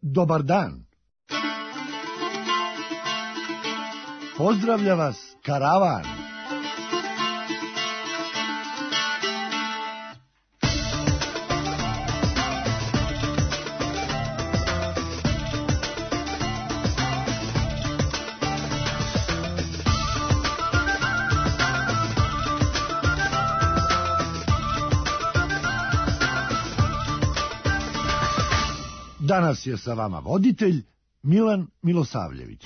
Dobar dan. Pozdravlja vas karavan. Danas je sa vama voditelj Milan Milosavljević.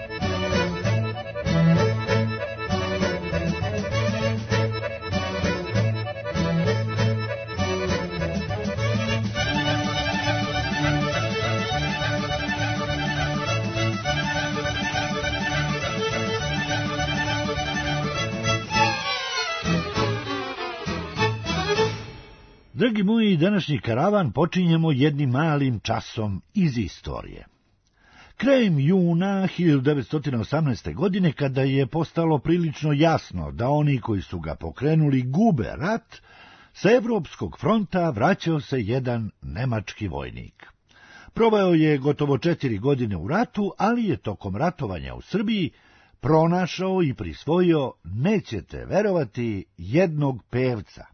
Dragi moji, današnji karavan počinjemo jednim malim časom iz istorije. Krajem juna 1918. godine, kada je postalo prilično jasno da oni koji su ga pokrenuli gube rat, sa Evropskog fronta vraćao se jedan nemački vojnik. Proveo je gotovo 4 godine u ratu, ali je tokom ratovanja u Srbiji pronašao i prisvojio, nećete verovati, jednog pevca.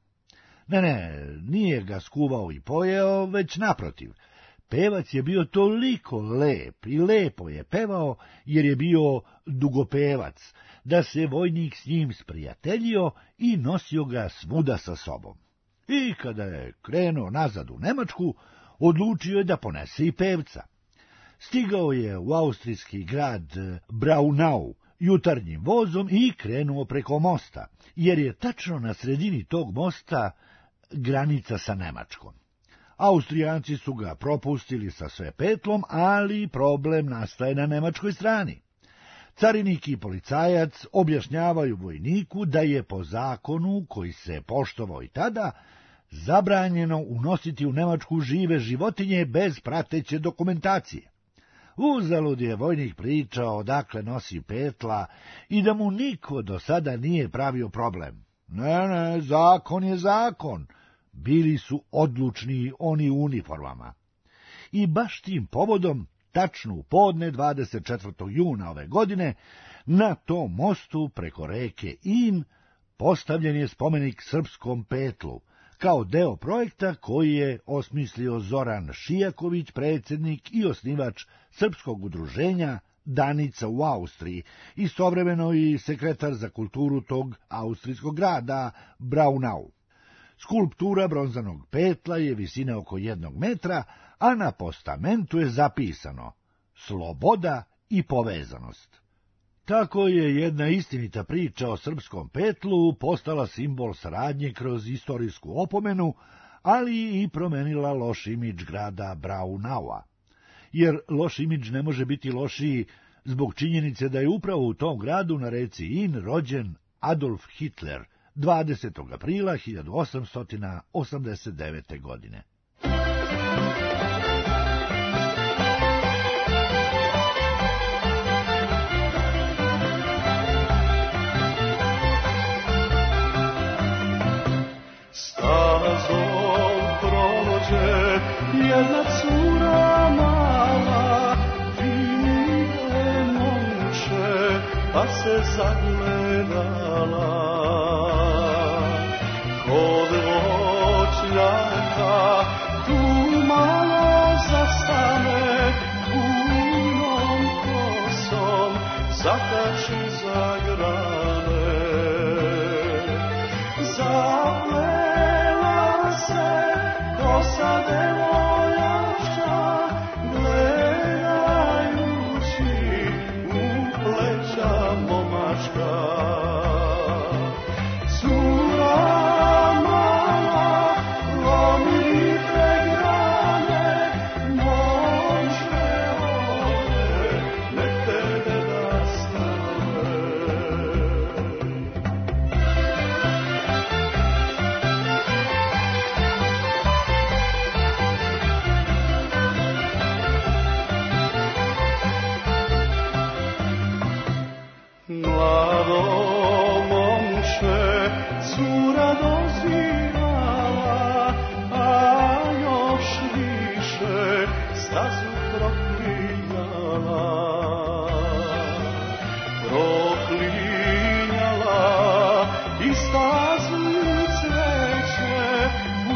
Ne, nije ga skuvao i pojeo, već naprotiv. Pevac je bio toliko lep i lepo je pevao, jer je bio dugopevac, da se vojnik s njim sprijateljio i nosio ga svuda sa sobom. I kada je krenuo nazad u Nemačku, odlučio je da ponese i pevca. Stigao je u austrijski grad Braunau jutarnjim vozom i krenuo preko mosta, jer je tačno na sredini tog mosta granica sa Nemačkom. Austrijanci su ga propustili sa sve petlom, ali problem nastaje na nemačkoj strani. Carinik i policajac objašnjavaju vojniku da je po zakonu, koji se poštovao i tada, zabranjeno unositi u Nemačku žive životinje bez prateće dokumentacije. Uzalud je vojnik pričao odakle nosi petla i da mu niko do sada nije pravio problem. Ne, zakon je zakon. Bili su odlučni oni u uniformama. I baš tim povodom, tačno u podne 24. juna ove godine, na tom mostu preko reke In postavljen je spomenik srpskom petlu, kao deo projekta koji je osmislio Zoran Šijaković, predsjednik i osnivač srpskog udruženja Danica u Austriji, istovremeno i sekretar za kulturu tog austrijskog grada Braunau. Skulptura bronzanog petla je visine oko 1 metra, a na postamentu je zapisano sloboda i povezanost. Tako je jedna istinita priča o srpskom petlu postala simbol saradnje kroz istorijsku opomenu, ali i promenila loš imidž grada Braunaua. Jer loš imidž ne može biti lošiji zbog činjenice da je upravo u tom gradu na reci In rođen Adolf Hitler 20. aprila 1889. godine. Stazom prođe jedna cura mala, vide momče, pa se zagledala. Kod voćnjaka tu malo zastane, punom kosom zakači za grane. Zaplela se kosa devojaka, gledajući u pleća momačka. Momče ode, nek tebe da stane. stazu proklinjala, proklinjala i stazu cveće u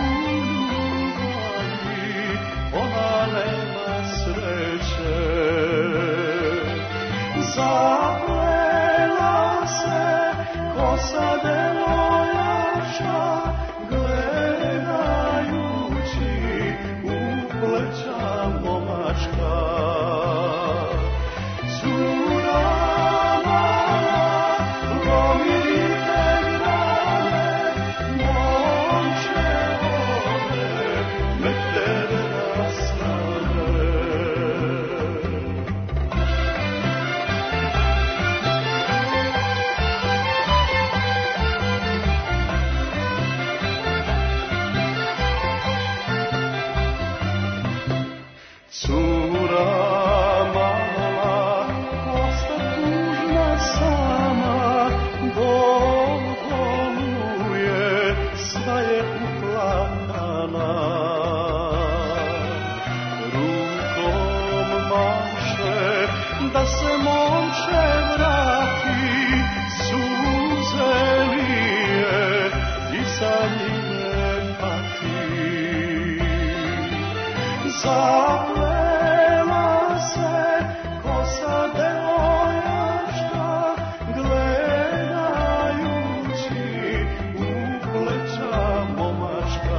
ljubavi, ona nema sreće. Zaplela se kosa devojaka, gledajući u pleća momačka. Cura mala, lomirite grane, momče ode, nek tebe nastane. Cura mala, osta tužna sama, boluje, sva je uplakana. Rukom maše da se momče vrati, suze lije i sa njime pati. Zaplela se kosa devojaka, gledajući u pleća momačka.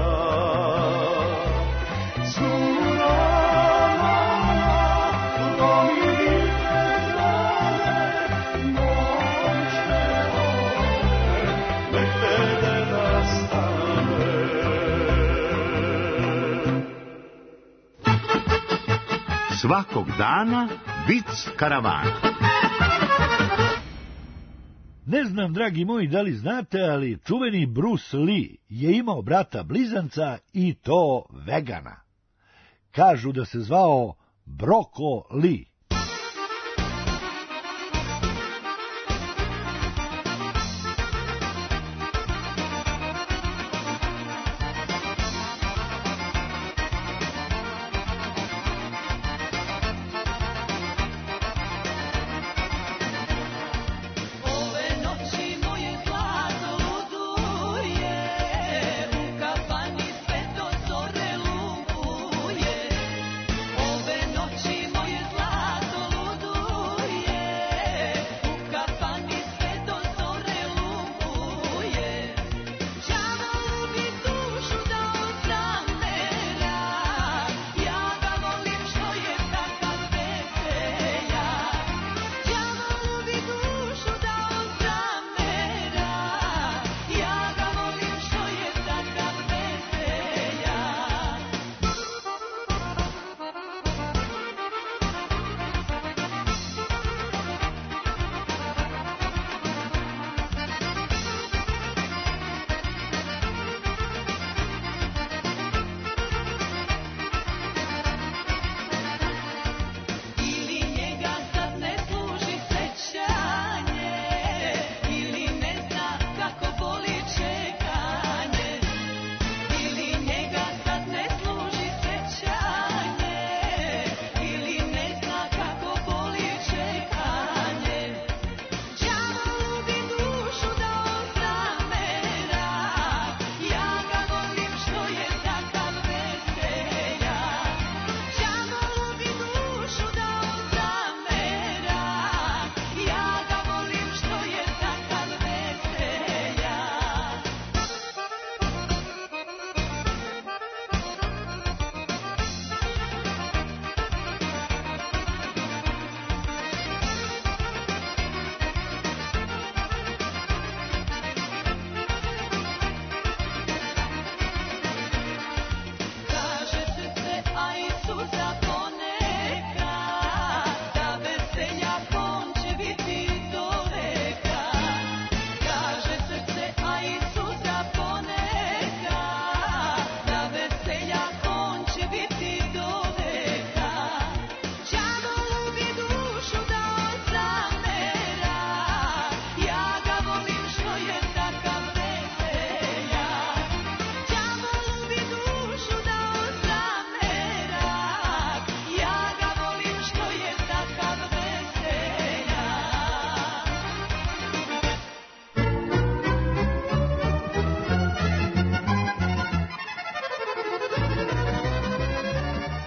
Cura mala, lomirite grane, momče ode, nek tebe nastane. Svakog dana vic karavana. Ne znam, dragi moji, da li znate, ali čuveni Bruce Lee je imao brata blizanca i to vegana. Kažu da se zvao Broko Lee. Ove noći moje zlato luduje, u kafani sve do zore lubuje. Ove noći moje zlato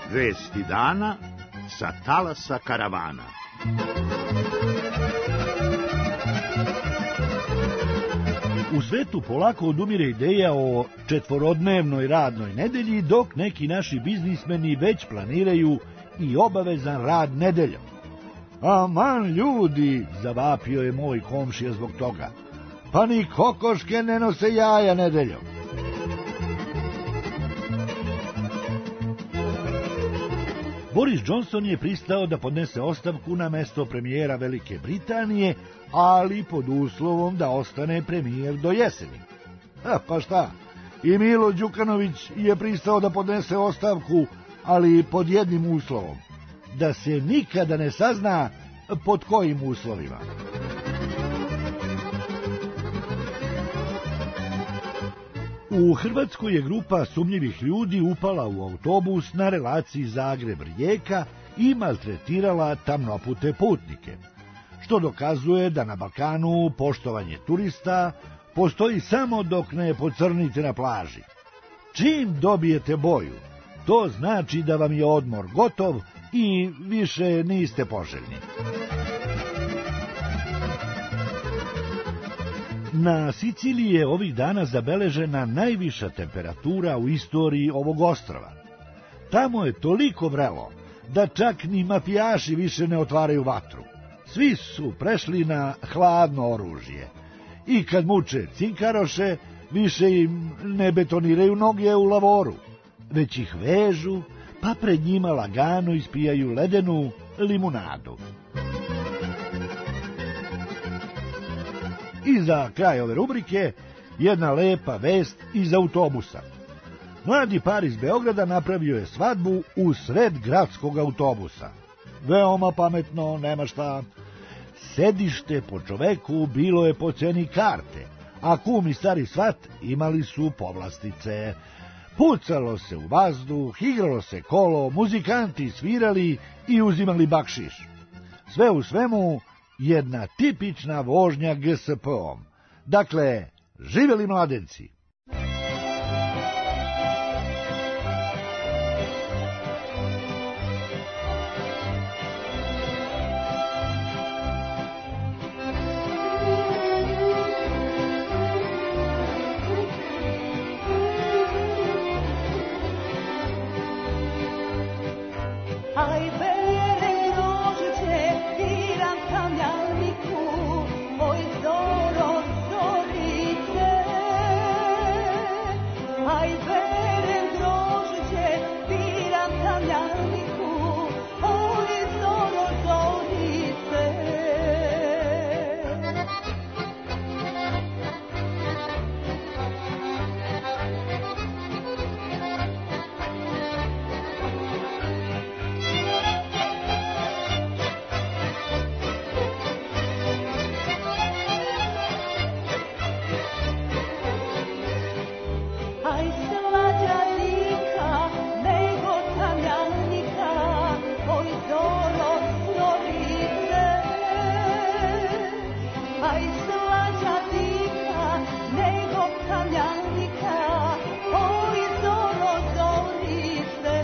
Vesti dana sa talasa karavana. U svetu polako odumire ideja o četvorodnevnoj radnoj nedelji, dok neki naši biznismeni već planiraju i obavezan rad nedeljom. Aman ljudi, zavapio je moj komšija zbog toga. Pa ni kokoške ne nose jaja nedeljom. Boris Johnson je pristao da podnese ostavku na mesto premijera Velike Britanije, ali pod uslovom da ostane premijer do jeseni. Pa šta, i Milo Đukanović je pristao da podnese ostavku, ali pod jednim uslovom, da se nikada ne sazna pod kojim uslovima. U Hrvatskoj je grupa sumnjivih ljudi upala u autobus na relaciji Zagreb-Rijeka i maltretirala tamnopute putnike, što dokazuje da na Balkanu poštovanje turista postoji samo dok ne pocrnite na plaži. Čim dobijete boju, to znači da vam je odmor gotov i više niste poželjni. Na Siciliji je ovih dana zabeležena najviša temperatura u istoriji ovog ostrva. Tamo je toliko vrelo da čak ni mafijaši više ne otvaraju vatru. Svi su prešli na hladno oružje i kad muče cinkaroše, više im ne betoniraju noge u lavoru, već ih vežu, pa pred njima lagano ispijaju ledenu limunadu. I za kraj ove rubrike jedna lepa vest iz autobusa. Mladi par iz Beograda napravio je svadbu u sred gradskog autobusa. Veoma pametno, nema šta. Sedište po čoveku bilo je po ceni karte, a kum i stari svat imali su povlastice. Pucalo se u vazduh, igralo se kolo, muzikanti svirali i uzimali bakšiš. Sve u svemu, jedna tipična vožnja GSP-om. Dakle, živeli mladenci! Aj bere grožđe, biram tamjaniku, oj zoro, zorice. Aj bere grožđe, biram tamjaniku, oj zoro, zorice. Aj slađa dika, nego tamjanika, oj zoro, zorice. Aj slađa dika, nego tamjanika, oj zoro, zorice.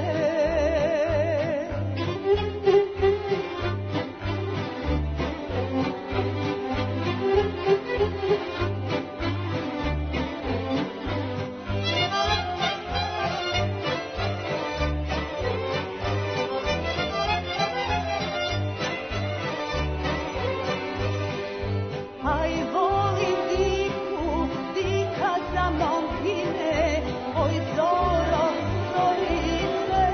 Aj volim diku, dika za mnom gine, oj zoro, zorice.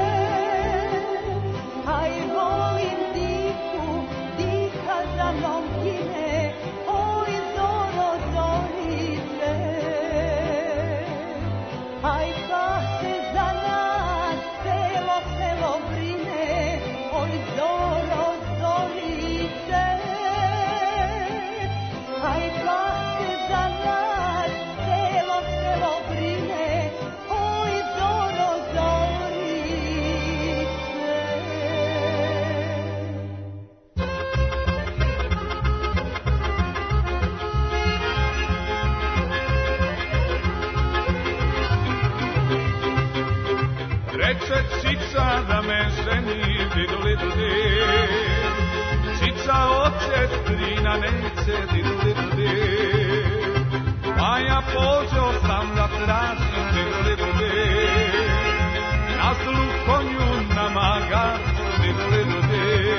Aj volim diku, dika za mnom gine, oj zoro, zorice. Aj pa se za nas celo selo brine, oj zoro, zorice. Aj pa se za nas celo selo brine, oj zoro, zorice. Reče psica priča da me ženi, diduli dudi. Čiča oče, strina neće, diduli dudi. Pa ja pođo sam da tražim, diduli dudi. Na zlu konju na magacu, diduli dudi.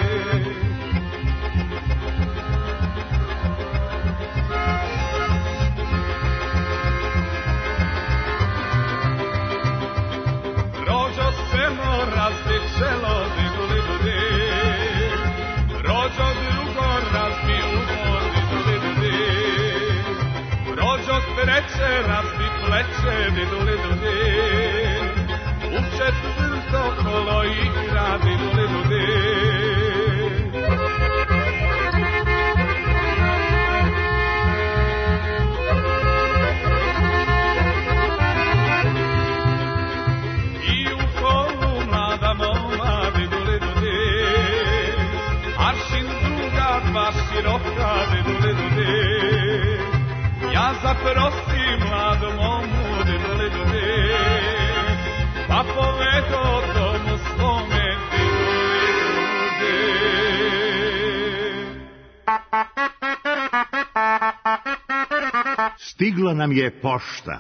Razbi čelo, diduli dudi. Rođo drugo razbi uho, diduli dudi. Rođo treće razbi pleće, diduli dudi. U četvrto kolo igra, diduli dudi. Široka, diduli dudi. Ja zaprosim mladom momu, diduli dudi. Pa povedo domu svome, diduli dudi. Stigla nam je pošta.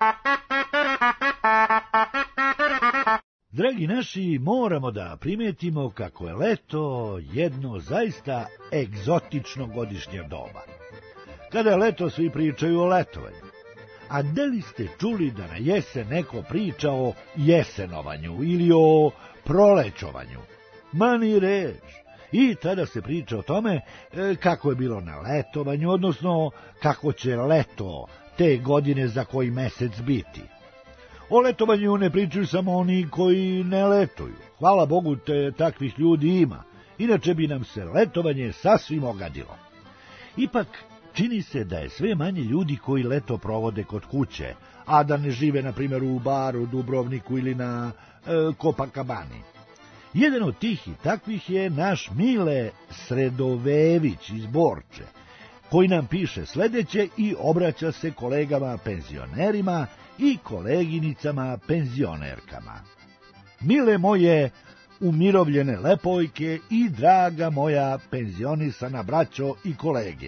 Dragi naši, moramo da primetimo kako je leto jedno zaista egzotično godišnje doba. Kada je leto, svi pričaju o letovanju. A da li ste čuli da na jesen neko priča o jesenovanju ili o prolećovanju? Ma ni reč. I tada se priča o tome kako je bilo na letovanju, odnosno kako će leto te godine za koji mesec biti. O letovanju ne pričaju samo oni koji ne letuju. Hvala Bogu, takvih ljudi ima. Inače bi nam se letovanje sasvim ogadilo. Ipak, čini se da je sve manje ljudi koji leto provode kod kuće, a da ne žive, na primjer, u Baru, Dubrovniku ili na Copacabani. Jedan od tih i takvih je naš Mile Sredovević iz Borče, koji nam piše sledeće i obraća se kolegama penzionerima i koleginicama penzionerkama. Mile moje umirovljene lepojke i draga moja penzionisana braćo i kolege.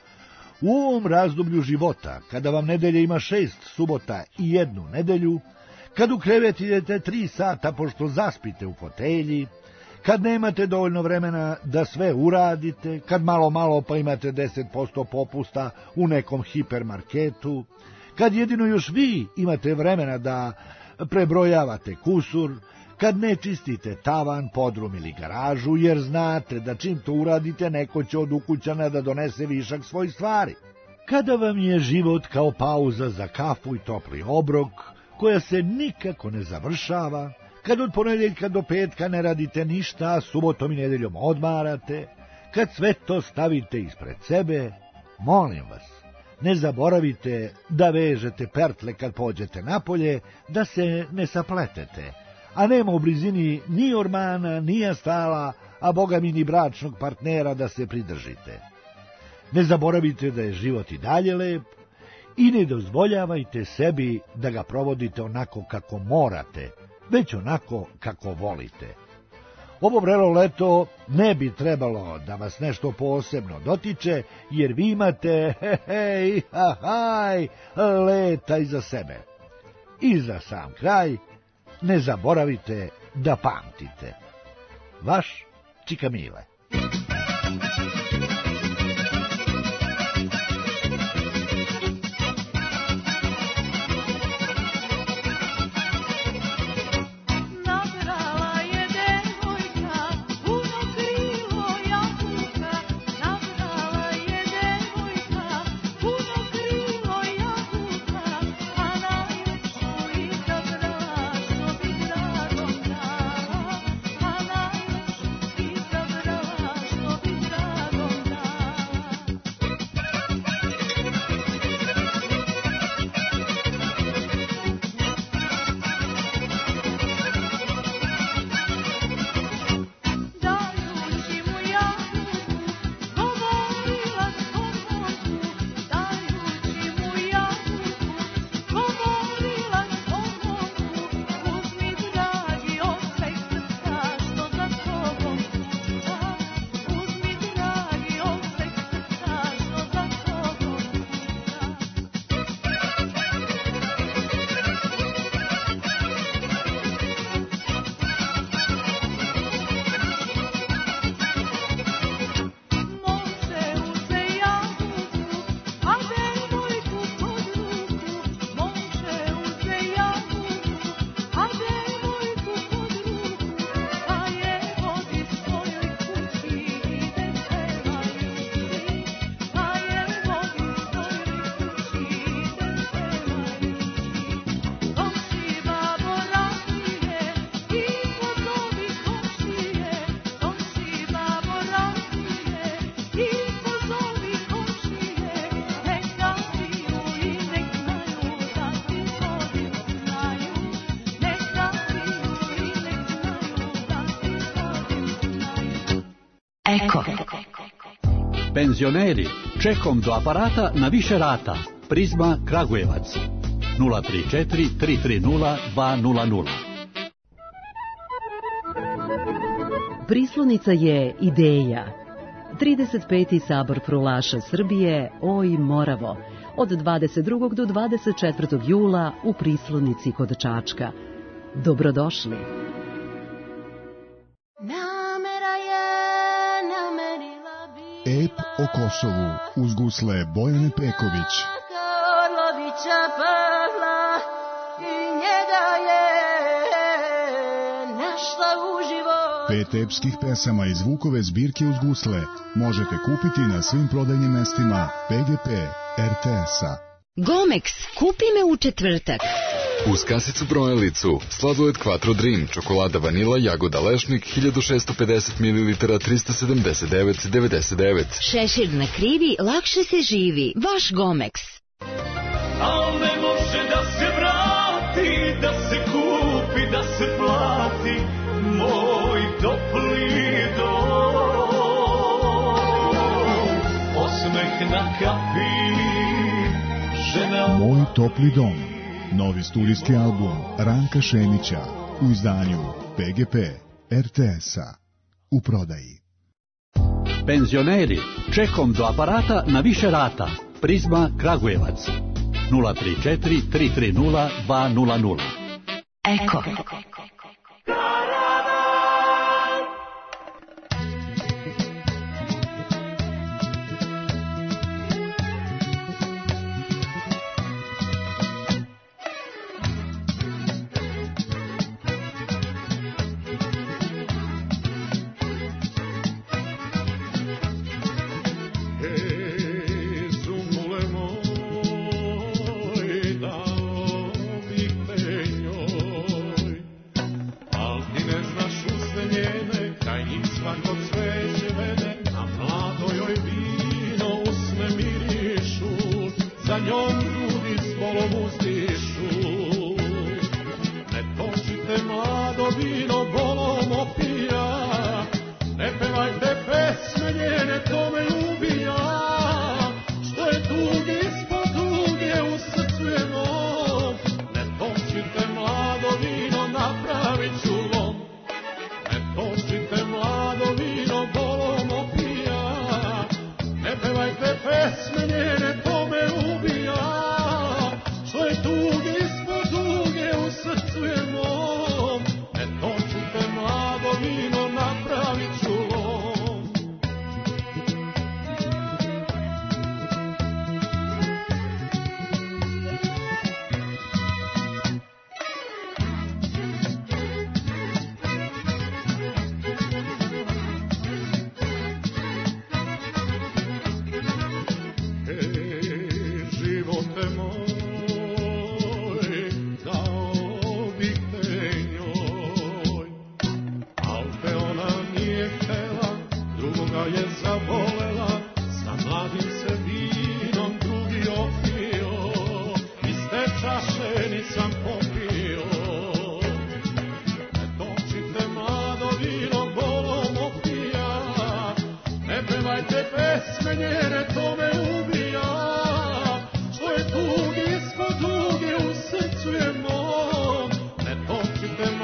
U ovom razdoblju života, kada vam nedelje ima 6 subota i 1 nedelju, kad u krevet idete 3 sata pošto zaspite u fotelji, kad nemate dovoljno vremena da sve uradite, kad malo pa imate 10% popusta u nekom hipermarketu, kad jedino još vi imate vremena da prebrojavate kusur, kad ne čistite tavan, podrum ili garažu, jer znate da čim to uradite neko će od ukućana da donese višak svojih stvari. Kada vam je život kao pauza za kafu i topli obrok, koja se nikako ne završava, kad od ponedjeljka do petka ne radite ništa, a subotom i nedeljom odmarate, kad sve to stavite ispred sebe, molim vas, ne zaboravite da vežete pertle kad pođete napolje, da se ne sapletete, a nema u blizini ni ormana, ni astala, a boga mi ni bračnog partnera da se pridržite. Ne zaboravite da je život i dalje lep i ne dozvoljavajte sebi da ga provodite onako kako morate, već onako kako volite. Ovo vrelo leto ne bi trebalo da vas nešto posebno dotiče, jer vi imate leta iza sebe. I za sam kraj, ne zaboravite da pamtite. Vaš Čika Mile. Eko. Penzioneri, čekom do aparata na više rata. Prizma Kragujevac 034 330 200. Prislonica je ideja. 35. sabor prulaša Srbije, oj Moravo, od 22. do 24. jula u Prislonici kod Čačka. Dobrodošli. Ep o Kosovu uz gusle Bojane Peković. Pet epskih pesama iz Vukove zbirke uz gusle možete kupiti na svim prodajnim mestima PGP RTS-a. Gomex, kupi me u četvrtak. Uz kasicu brojalicu, sladoled Quattro Dream, čokolada vanila, jagoda lešnik, 1650 ml, 379,99. Šešir na krivi, lakše se živi. Vaš Gomex. Al ne može da se vrati, da se kupi, da se plati, moj topli dom. Osmeh na kapi, žena... Moj topli dom. Novi studijski album Ranka Šemića u izdanju PGP RTS-a. U prodaji. Penzioneri, čekom do aparata na više rata. Prizma Kragujevac 034 330 200. Eko.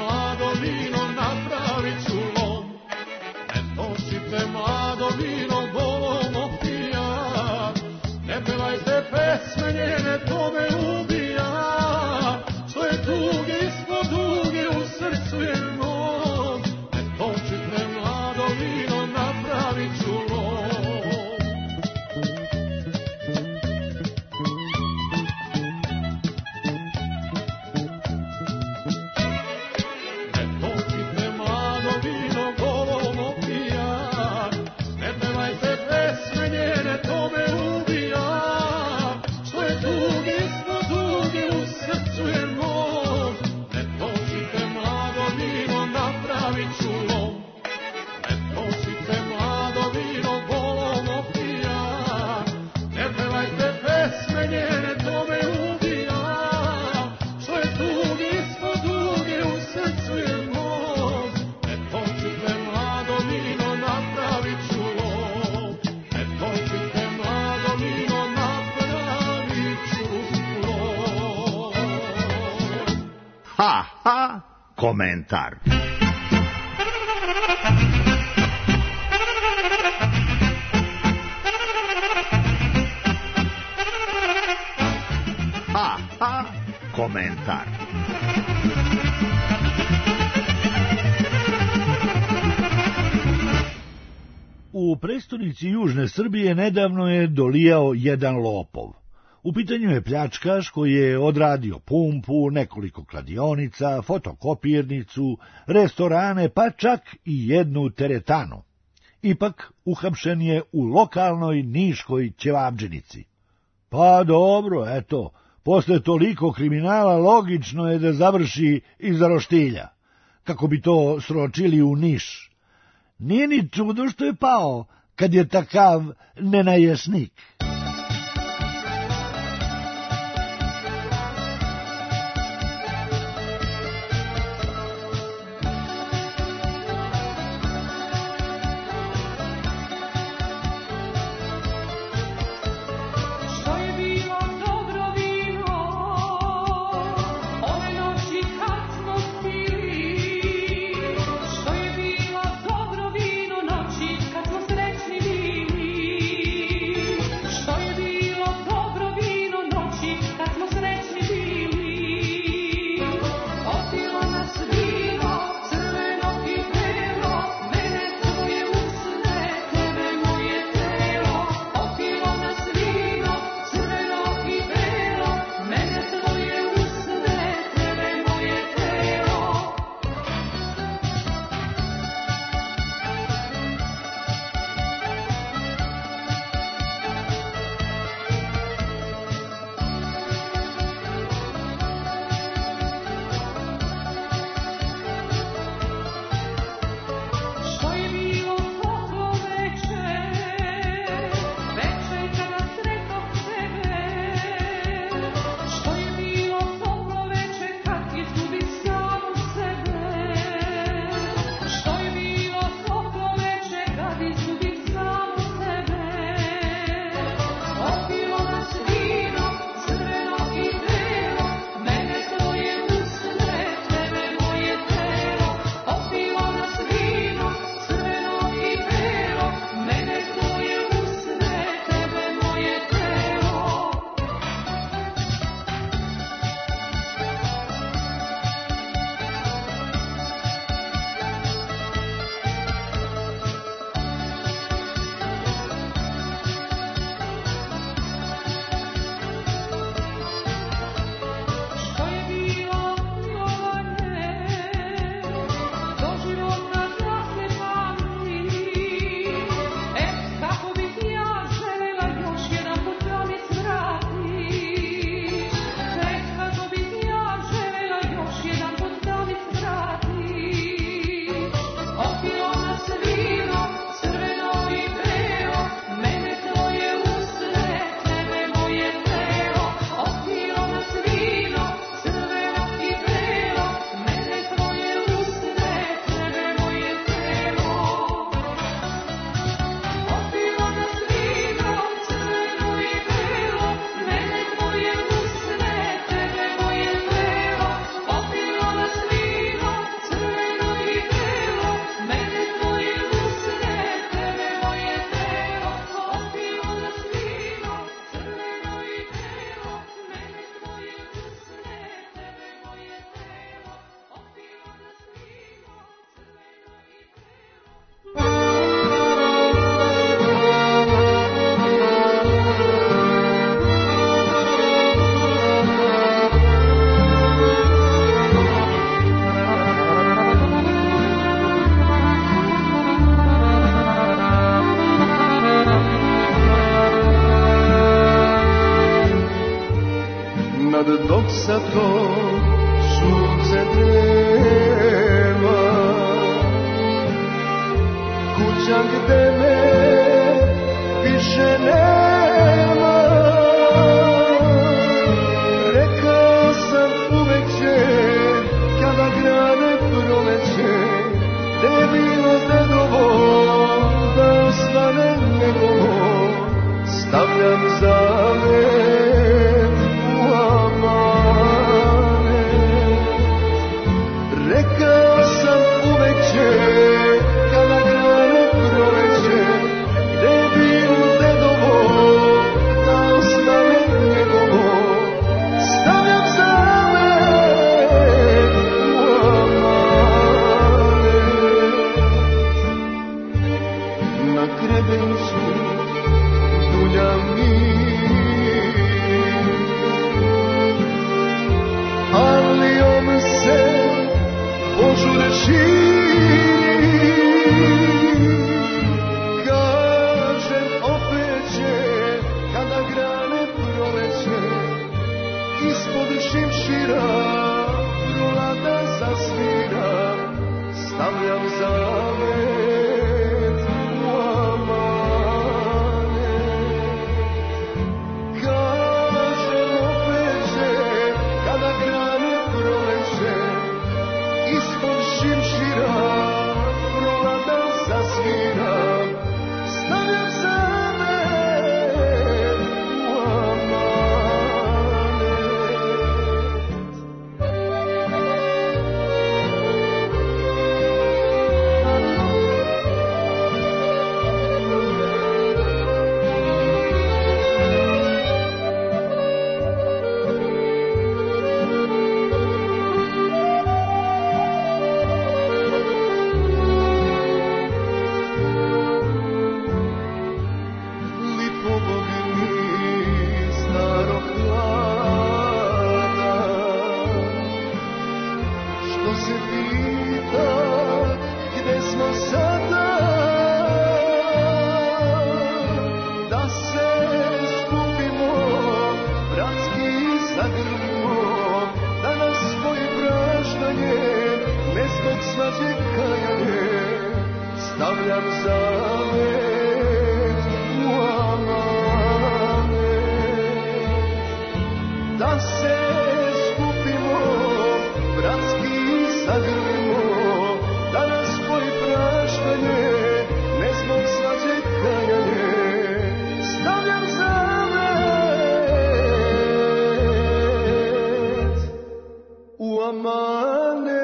Mlado vino komentar. Komentar. U prestonici Južne Srbije nedavno je dolijao jedan lopov. U pitanju je pljačkaš koji je odradio pumpu, nekoliko kladionica, fotokopirnicu, restorane, pa čak i jednu teretanu. Ipak uhapšen je u lokalnoj niškoj ćevabdžinici. Pa dobro, eto, posle toliko kriminala logično je da završi iza roštilja, kako bi to sročili u Niš. Nije ni čudo što je pao, kad je takav nenajesnik. sa to sunce drema, kuća gde me više nema. Rekao sam uveče kada grane proleće, da je bilo dedovo da osvane njegovo, stavljam zavet u amane. Reka zavet u amane. Kažemo peče kada grane proleće, ispod šimšira prolada zasvira. Stavljam zavet u amane. Lipovi mi starog hlada, što se pita gde smo sada, da se skupimo, bratski zagrlimo, da nas svoje praštanje, ne zbog svađe kajanje, stavljam zavet u amane. Da se skupimo, bratski zagrlimo, da nas spoji praštanje, ne zbog svađe kajanje, stavljam zavet u amane.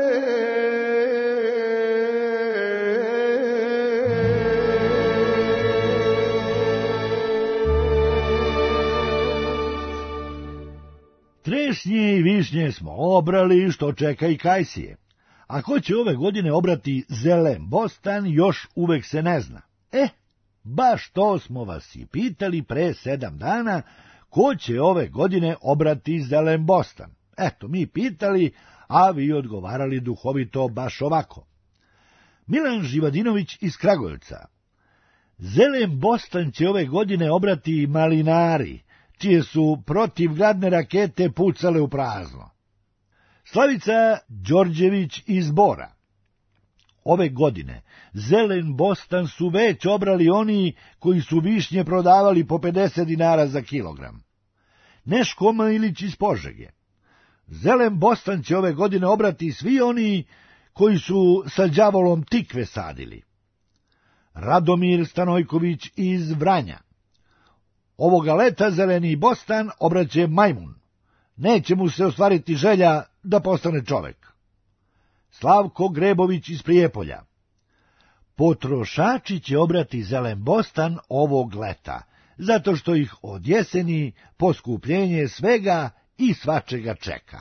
Trešnje i višnje smo obrali, što čeka i kajsije. A ko će ove godine obrati zelen bostan, još uvek se ne zna. Baš to smo vas i pitali pre 7 dana, ko će ove godine obrati zelen bostan. Eto, mi pitali, a vi odgovarali duhovito baš ovako. Milan Živadinović iz Kragujevca. Zelen bostan će ove godine obrati malinari, čije su protivgradne rakete pucale u prazno. Slavica Đorđević iz Bora. Ove godine zelen bostan su već obrali oni koji su višnje prodavali po 50 dinara za kilogram. Neško Ilić iz Požege. Zelen bostan će ove godine obrati svi oni koji su sa đavolom tikve sadili. Radomir Stanojković iz Vranja. Ovoga leta zeleni bostan obraće majmun. Neće mu se ostvariti želja da postane čovek. Slavko Grebović iz Prijepolja. Potrošači će obrati zelen bostan ovog leta, zato što ih od jeseni poskupljenje svega i svačega čeka.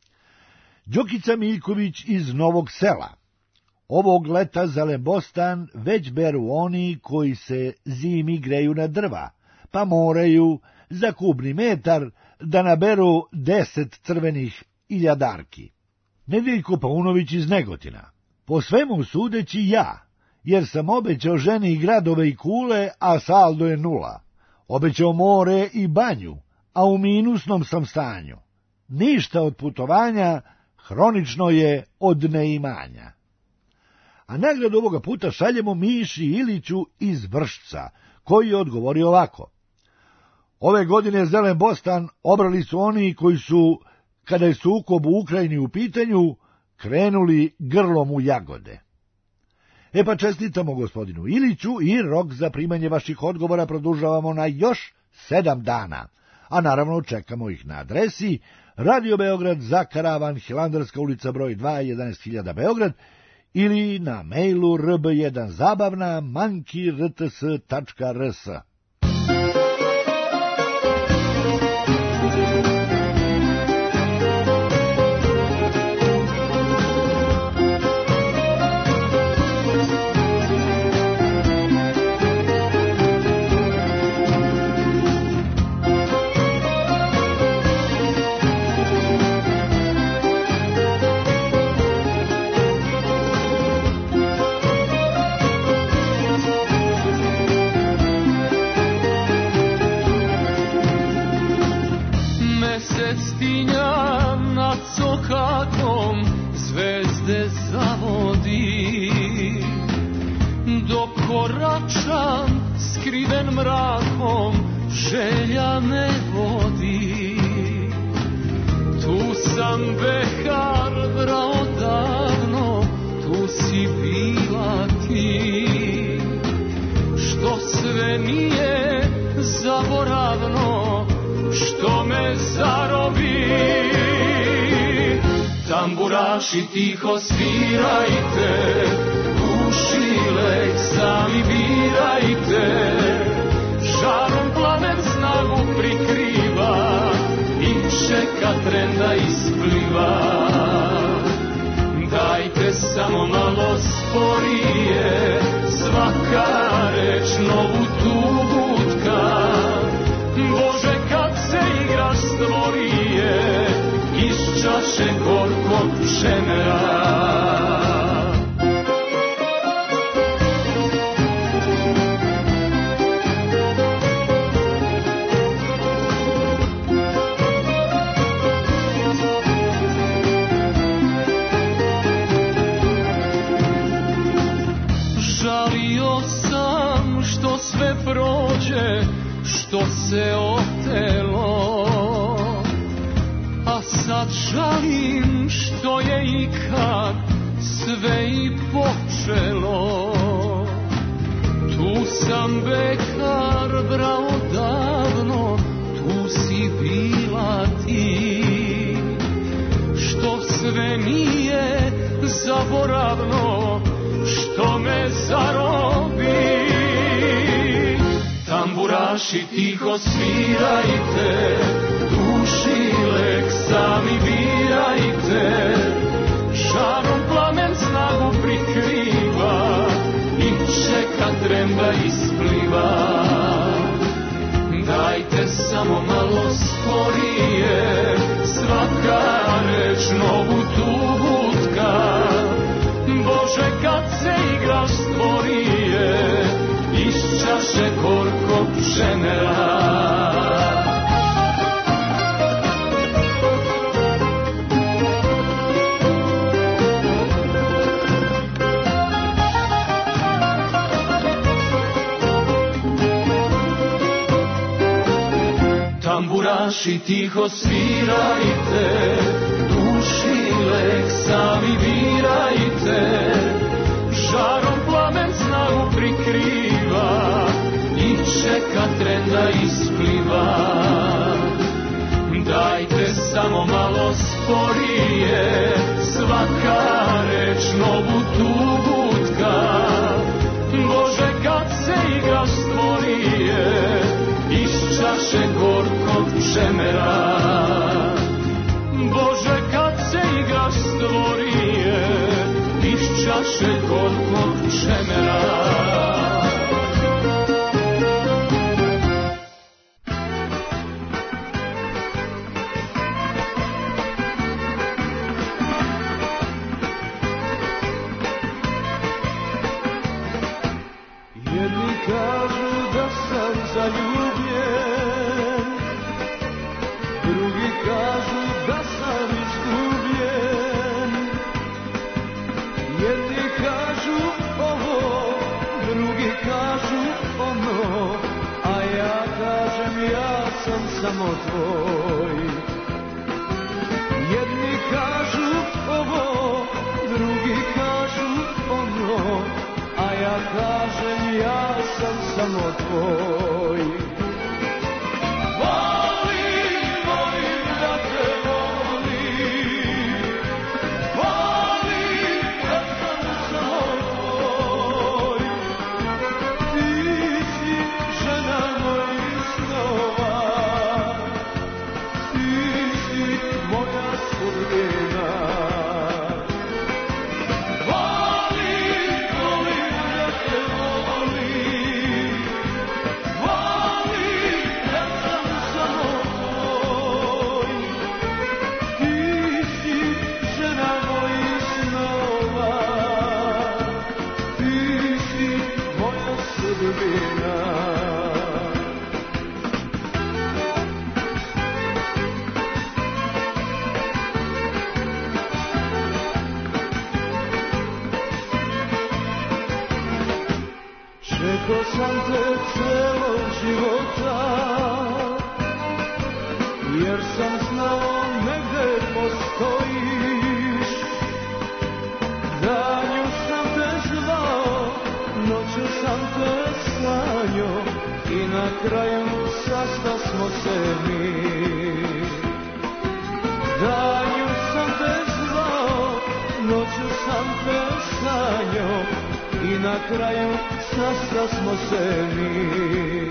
Đokica Miljković iz Novog Sela. Ovog leta zelen bostan već beru oni koji se zimi greju na drva, pa moraju za kubni metar da naberu 10 crvenih iljadarki. Nedeljko Paunović iz Negotina. Po svemu sudeći ja, jer sam obećao ženi gradove i kule, a saldo je 0. Obećao more i banju, a u minusnom sam stanju. Ništa od putovanja, hronično je od neimanja. A nagradu ovoga puta šaljemo Miši Iliću iz Vršca, koji je odgovorio ovako. Ove godine zelen bostan obrali su oni koji su, kada je sukob u Ukrajini u pitanju, krenuli grlom u jagode. Pa čestitamo gospodinu Iliću i rok za primanje vaših odgovora produžavamo na još 7 dana, a naravno čekamo ih na adresi Radio Beograd za Karavan, Hilandarska ulica broj 2, 11.000 Beograd, ili na mailu rb1zabavna@rts.rs. koračam skriven mrakom, želja me vodi. Tu sam behar brao davno, tu si bila ti. Što sve nije zaboravno, što me zarobi. Tamburaši tiho svirajte, duši lek sami birajte. Žarom plamen snagu prikriva i čeka trenda ispliva. Dajte samo malo sporije, svaka reč novu tugutka. Bože, kad se igraš stvorije, iz čaše gorkog pšemera. Žalio sam što sve prođe, što se otelo, a sad žalim što je ikad sve i počelo. Tu sam bekar brao davno, tu si bila ti. Što sve nije zaboravno, što me zarobi. Tamburaši tiho svirajte, duši lek sami birajte. Žarom plamen snagu prikriva i čeka trenda ispliva. Dajte samo malo sporije, svaka reč novu tugutka. Bože, kad se igraš stvorije, iz čaše gorkog pšemera. Tamburaši tiho svirajte, duši lek sami birajte. Žarom plamen snagu prikriva i čeka trenda ispliva. Dajte samo malo sporije, svaka reč novu tugutka. Bože, kad se igraš stvorije, iz čaše gorkog pšemera. Bože, kad se igraš stvorije, iz čaše gorkog pšemera. Jedni kažu da sam zaljubljen, drugi kažu da sam izgubljen. Jedni kažu ovo, drugi kažu ono, a ja kažem ja sam samo tvoj. Jedni kažu ovo, drugi kažu ono, a ja kažem ja sam samo tvoj. Volim, volim da te volim, volim da sam samo tvoj. Ti si žena mojih snova, ti si moja sudbina. čekao sam te celog života, jer sam znao negde postojiš. Danju sam te zvao, noću sam te sanjao i na kraju sastasmo se mi. Danju sam te zvao, noću sam te sanjao i na kraju sastasmo se mi.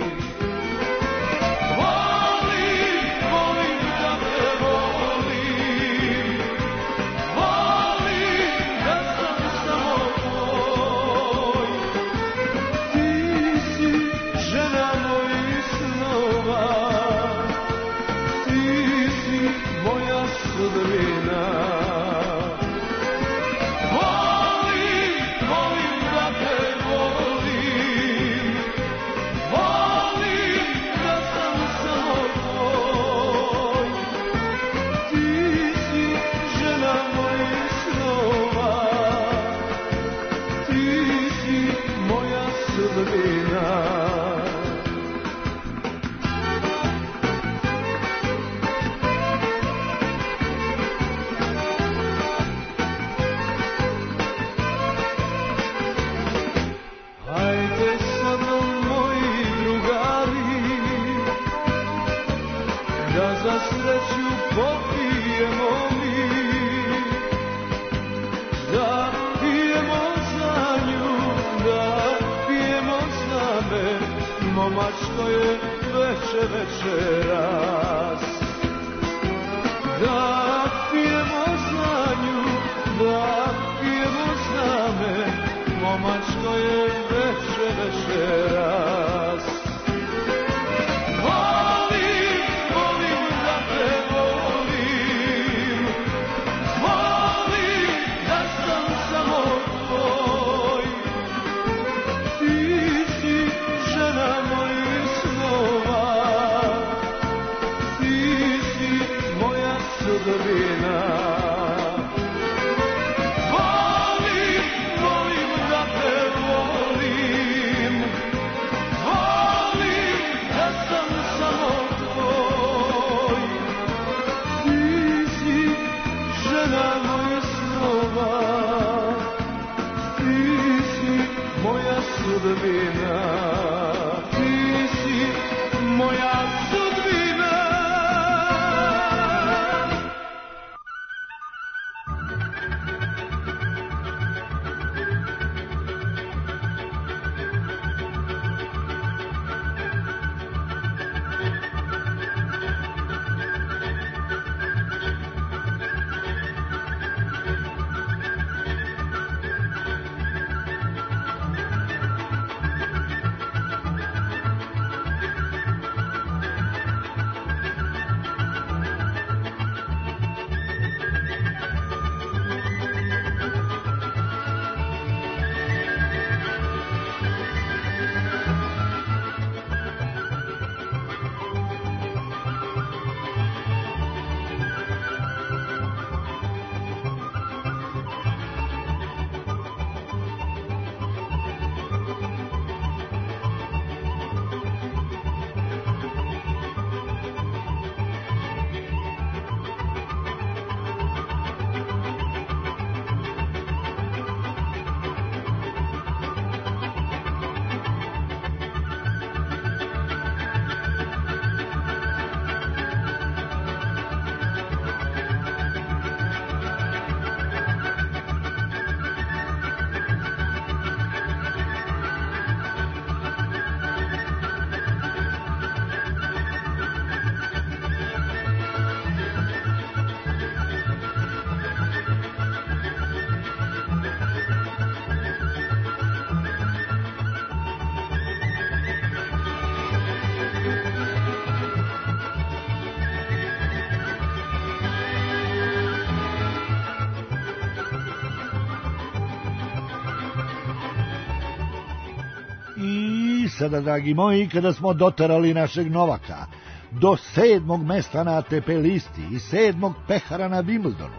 Volim, volim da te volim, volim da sam samo tvoj. Ti si žena mojih snova, ti si moja sudbina. Momačko je večeras, da pijemo za nju, da pijemo za me. Momačko je večeras. Volim, volim da te volim, volim da sam samo tvoj. Ti si žena mojih snova, ti si moja sudbina. Volim, volim da te volim, volim da sam samo tvoj. Ti si žena mojih snova, ti si moja sudbina. Moja sudbina. Sada, dragi moji, kada smo doterali našeg Novaka do 7. mesta na ATP listi i 7. pehara na Wimbledonu,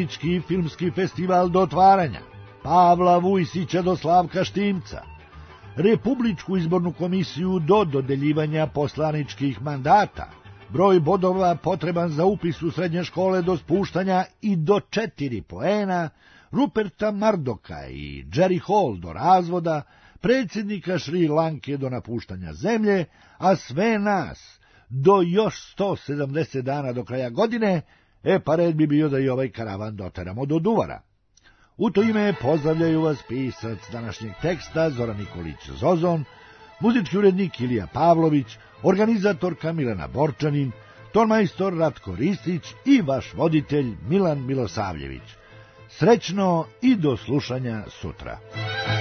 Palički filmski festival do otvaranja, Pavla Vujsića do Slavka Štimca, Republičku izbornu komisiju do dodeljivanja poslaničkih mandata, broj bodova potreban za upis u srednje škole do spuštanja i do 4 poena, Ruperta Mardoka i Jerry Hall do razvoda, predsjednika Šri Lanke do napuštanja zemlje, a sve nas do još 170 dana do kraja godine, pa red bi bio da i ovaj karavan doteramo do Duvara. U to ime pozdravljaju vas pisac današnjeg teksta Zoran Nikolić Zozon, muzički urednik Ilija Pavlović, organizatorka Milena Borčanin, tonmajstor Ratko Ristić i vaš voditelj Milan Milosavljević. Srećno i do slušanja sutra.